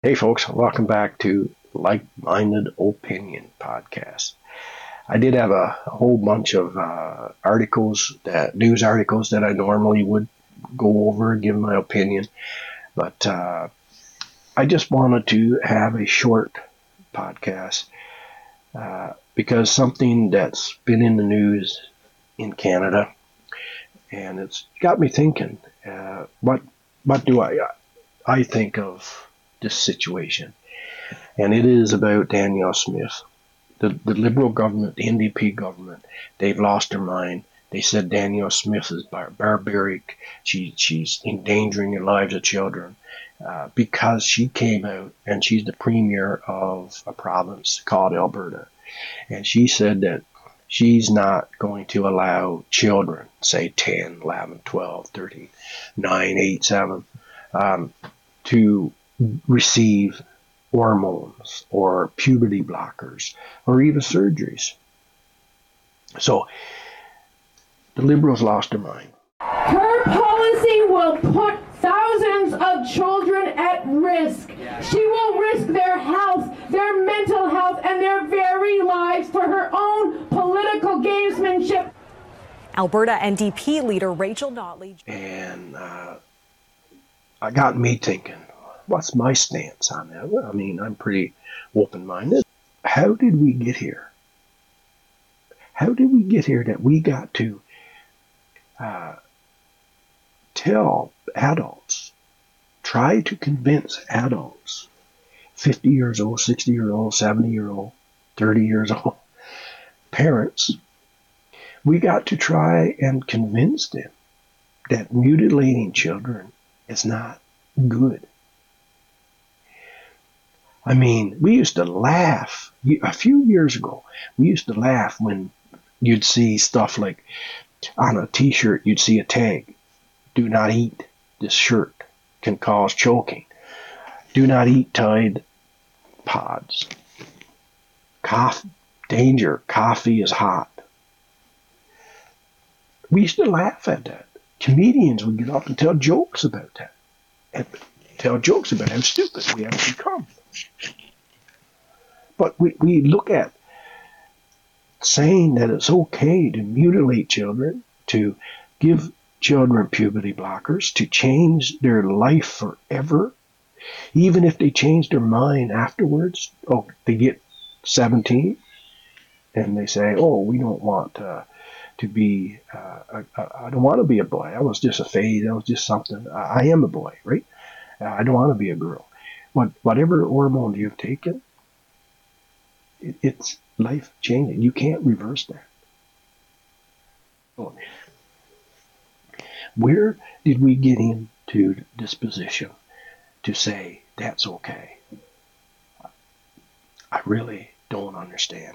Hey folks, welcome back to Like-Minded Opinion Podcast. I did have a whole bunch of news articles that I normally would go over and give my opinion, but I just wanted to have a short podcast because something that's been in the news in Canada, and it's got me thinking. What do I think of this situation? And it is about Danielle Smith. The Liberal government, the NDP government, they've lost their mind. They said Danielle Smith is barbaric. She's endangering the lives of children because she came out and she's the premier of a province called Alberta. And she said that she's not going to allow children, say 10, 11, 12, 13, 9, 8, 7, to receive hormones or puberty blockers or even surgeries. So the Liberals lost their mind. Her policy will put thousands of children at risk. She will risk their health, their mental health, and their very lives for her own political gamesmanship. Alberta NDP leader Rachel Notley. And I got me thinking, what's my stance on that? Well, I mean, I'm pretty open-minded. How did we get here? How did we get here that we got to tell adults, try to convince adults, 50 years old, 60 years old, 70 years old, 30 years old, parents, we got to try and convince them that mutilating children is not good. I mean, we used to laugh. A few years ago, we used to laugh when you'd see stuff like on a t-shirt, you'd see a tag, do not eat. This shirt can cause choking. Do not eat Tide pods. Cough, danger, coffee is hot. We used to laugh at that. Comedians would get up and tell jokes about that. And tell jokes about how stupid we have become. But we look at saying that it's okay to mutilate children, to give children puberty blockers, to change their life forever, even if they change their mind afterwards. Oh, they get 17 and they say, oh, we don't want to be, I don't want to be a boy. That was just a phase. That was just something. I am a boy, right? I don't want to be a girl. Whatever hormone you've taken, it's life changing. You can't reverse that. So, where did we get into this position to say that's okay? I really don't understand.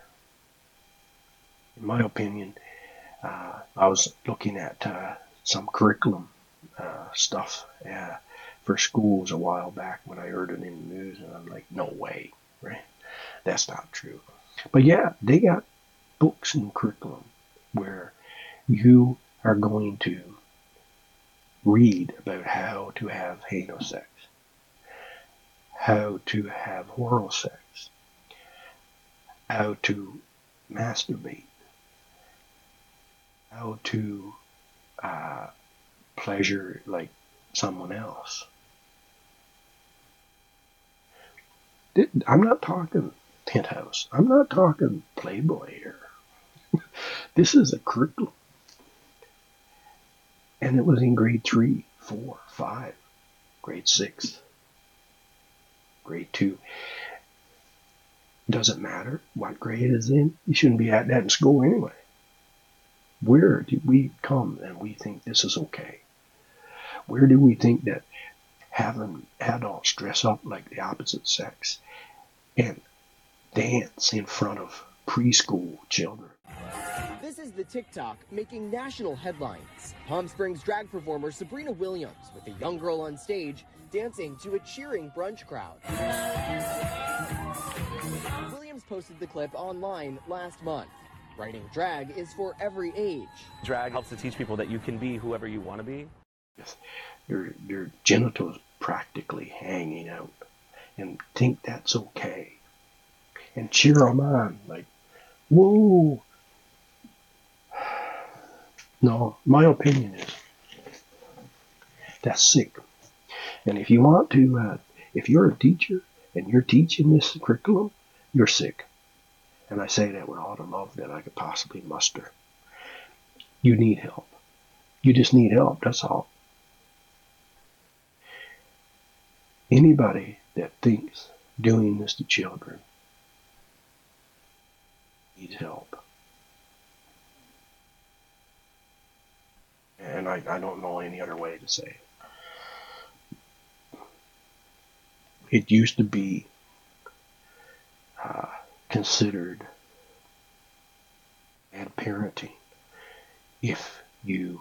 In my opinion, I was looking at some curriculum stuff for schools a while back when I heard it in the news, and I'm like, no way, right? That's not true. But yeah, they got books and curriculum where you are going to read about how to have anal sex, how to have oral sex, how to masturbate, how to pleasure like someone else. I'm not talking Penthouse. I'm not talking Playboy here. This is a curriculum. And it was in grade 3, 4, 5, grade 6, grade 2. Doesn't matter what grade it is in. You shouldn't be at that in school anyway. Where did we come and we think this is okay? Where do we think that having adults dress up like the opposite sex and dance in front of preschool children? This is the TikTok making national headlines. Palm Springs drag performer Sabrina Williams with a young girl on stage dancing to a cheering brunch crowd. Williams posted the clip online last month, writing drag is for every age. Drag helps to teach people that you can be whoever you want to be. Your genitals practically hanging out. and think that's okay and cheer them on like, whoa. No, my opinion is that's sick. And if you want to, if you're a teacher and you're teaching this curriculum, you're sick. And I say that with all the love that I could possibly muster. You need help. You just need help, that's all. Anybody that thinks doing this to children needs help. And I don't know any other way to say it. It used to be considered bad parenting if you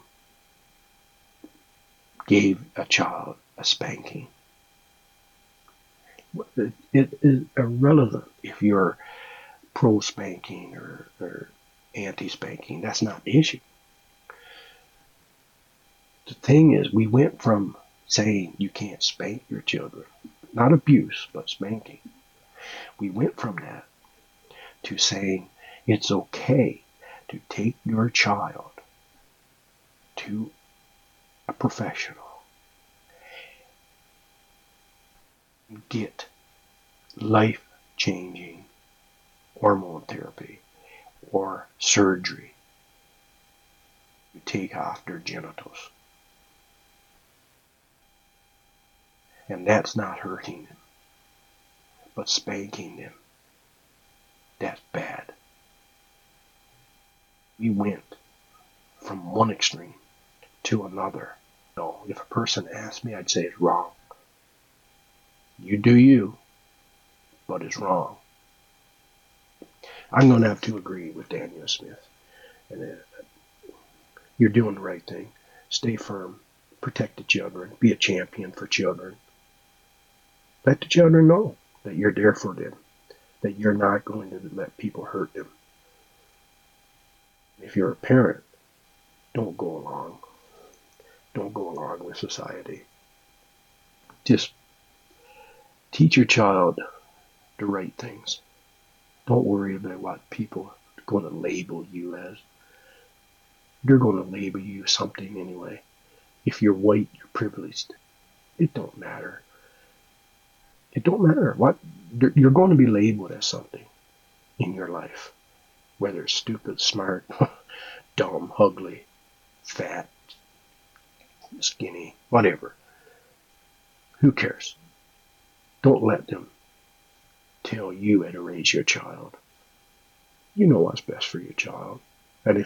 gave a child a spanking. It is irrelevant if you're pro-spanking or anti-spanking. That's not the issue. The thing is, we went from saying you can't spank your children, not abuse, but spanking. We went from that to saying it's okay to take your child to a professional, get life-changing hormone therapy or surgery to take off their genitals. And that's not hurting them, but spanking them, that's bad. We went from one extreme to another. No, if a person asked me, I'd say it's wrong. You do you, but it's wrong. I'm going to have to agree with Daniel Smith. And you're doing the right thing. Stay firm. Protect the children. Be a champion for children. Let the children know that you're there for them, that you're not going to let people hurt them. If you're a parent, don't go along. Don't go along with society. Just teach your child the right things. Don't worry about what people are going to label you as. They're going to label you something anyway. If you're white, you're privileged. It don't matter. It don't matter what you're going to be labeled as something in your life, whether it's stupid, smart, dumb, ugly, fat, skinny, whatever. Who cares? Don't let them tell you how to raise your child. You know what's best for your child. And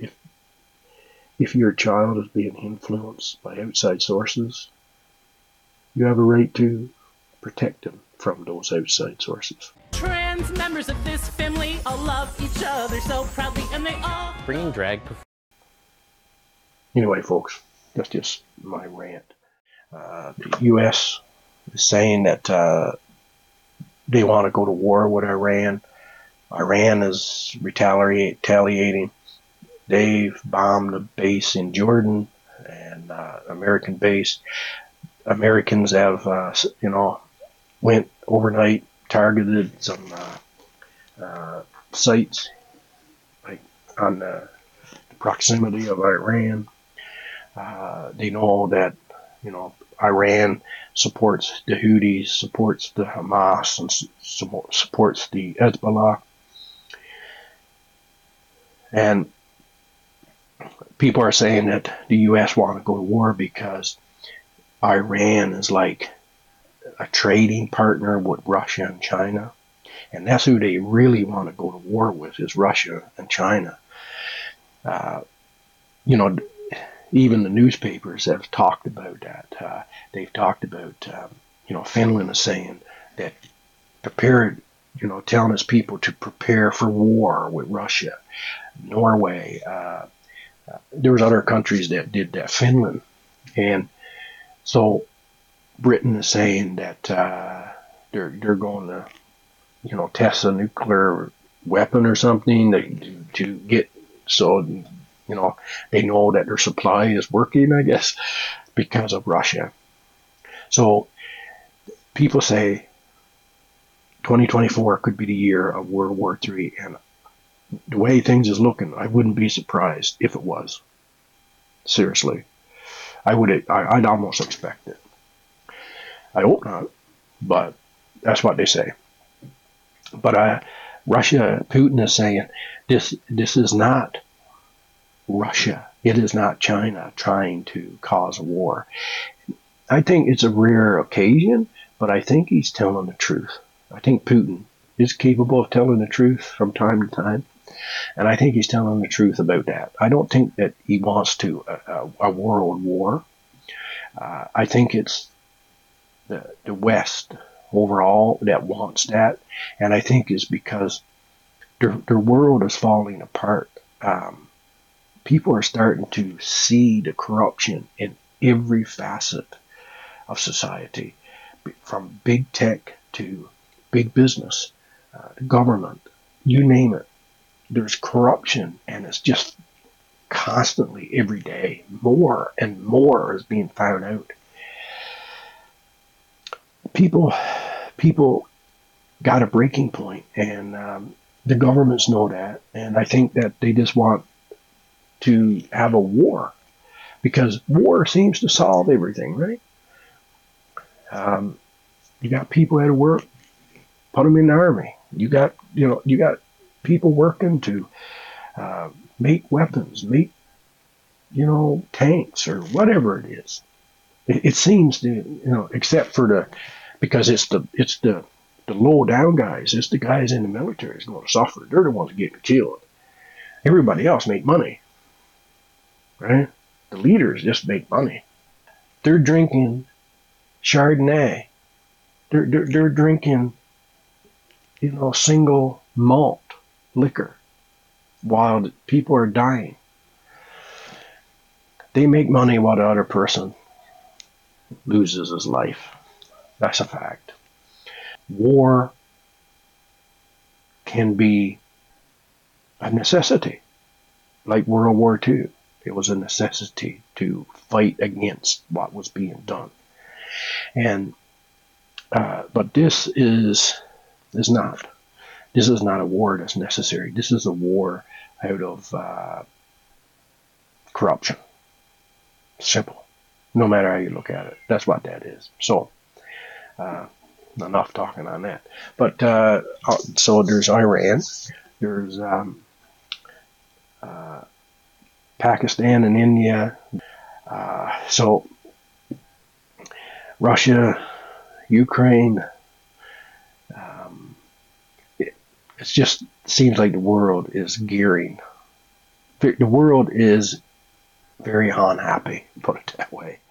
if your child is being influenced by outside sources, you have a right to protect them from those outside sources. Trans members of this family all love each other so proudly, and they all Bringing drag. Anyway, folks, that's just my rant. The U.S. is saying that they want to go to war with Iran. Iran is retaliating. They've bombed a base in Jordan and American base. Americans have, went overnight, targeted some sites like on the proximity of Iran. They know that, Iran supports the Houthis, supports the Hamas, and supports the Hezbollah. And people are saying that the U.S. want to go to war because Iran is like a trading partner with Russia and China. And that's who they really want to go to war with, is Russia and China. Even the newspapers have talked about that. They've talked about, Finland is saying that telling its people to prepare for war with Russia. Norway, there was other countries that did that, Finland. And so Britain is saying that they're going to, test a nuclear weapon or something to get, so, they know that their supply is working, I guess, because of Russia. So people say, 2024 could be the year of World War III, and the way things is looking, I wouldn't be surprised if it was. Seriously, I'd almost expect it. I hope not, but that's what they say. But Russia, Putin is saying this is not Russia. It is not China trying to cause a war. I think it's a rare occasion, but I think he's telling the truth. I think Putin is capable of telling the truth from time to time, and I think he's telling the truth about that. I don't think that he wants to a world war. I think it's the West overall that wants that, and I think it's because their world is falling apart. People are starting to see the corruption in every facet of society, from big tech to big business, government, you name it. There's corruption, and it's just constantly, every day, more and more is being found out. People got a breaking point, and the governments know that, and I think that they just want to have a war, because war seems to solve everything, right? You got people out of work, put them in the army. You got people working to make weapons, make tanks or whatever it is. It seems to except for because it's the low down guys, it's the guys in the military is going to suffer. They're the ones getting killed. Everybody else make money, right? The leaders just make money. They're drinking Chardonnay. They're drinking, single malt liquor while people are dying. They make money while the other person loses his life. That's a fact. War can be a necessity, like World War II. It was a necessity to fight against what was being done. And but this is not. This is not a war that's necessary. This is a war out of corruption. Simple. No matter how you look at it. That's what that is. So, enough talking on that. But, so there's Iran. There's Pakistan and India. So, Russia, Ukraine. It just seems like the world is gearing. The world is very unhappy, put it that way.